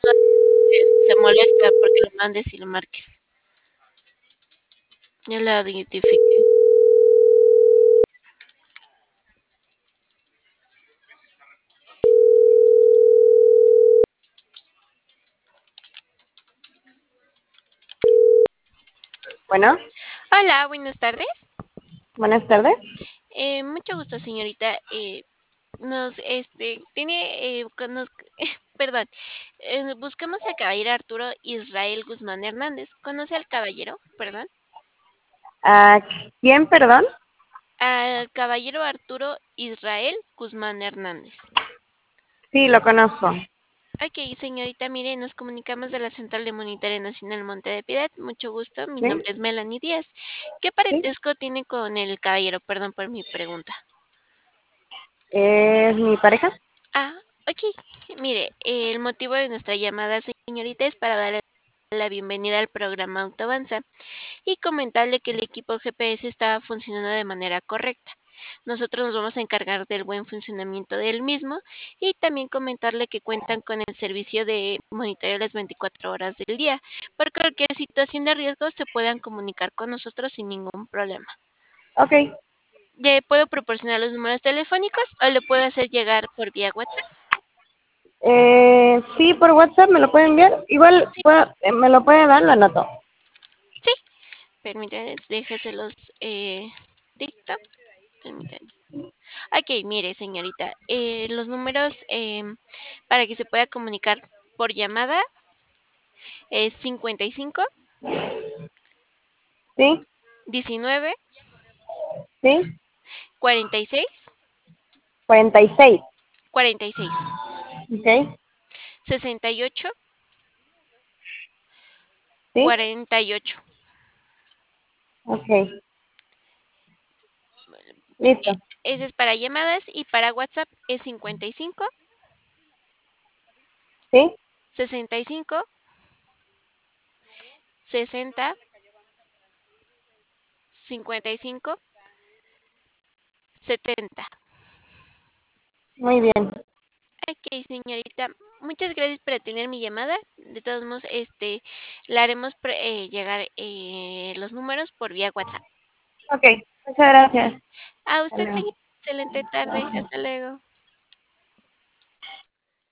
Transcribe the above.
se molesta porque lo mandes y lo marques. Ya la identifiqué. Bueno, Hola, buenas tardes. buenas tardes. Mucho gusto, señorita. Tiene, perdón, buscamos al caballero Arturo Israel Guzmán Hernández. ¿Conoce al caballero? Perdón. ¿A quién, perdón? Al caballero Arturo Israel Guzmán Hernández. Sí, lo conozco. Ok, señorita, mire, nos comunicamos de la Central de Monitorea Nacional Monte de Piedad. Mucho gusto, mi ¿Sí? nombre es Melanie Díaz. ¿Qué ¿Sí? parentesco tiene con el caballero? Perdón por mi pregunta. ¿Es mi pareja? Ah, ok. Mire, el motivo de nuestra llamada, señorita, es para darle la bienvenida al programa Autoavanza y comentarle que el equipo GPS está funcionando de manera correcta. Nosotros nos vamos a encargar del buen funcionamiento del mismo y también comentarle que cuentan con el servicio de monitoreo las 24 horas del día. Por cualquier situación de riesgo se puedan comunicar con nosotros sin ningún problema. Ok. ¿Le puedo proporcionar los números telefónicos o le puedo hacer llegar por vía WhatsApp? Sí, por WhatsApp me lo puede enviar. Igual Sí, me lo puede dar, lo anoto. sí. Permítanme, déjeselos dicto. Permítanme. Ok, mire, señorita, los números para que se pueda comunicar por llamada es 55 ¿Sí? 19 ¿Sí? 46 46. 46 Ok. 68 ¿Sí? 48. Ok. Eh, Listo. Ese es para llamadas y para WhatsApp es 55 ¿Sí? 65 60 55 70. Muy bien. Ok, señorita, muchas gracias por atender mi llamada. De todos modos, le haremos llegar los números por vía WhatsApp. Ok. Muchas gracias. A Hasta usted luego. tenga excelente tarde. Hasta luego.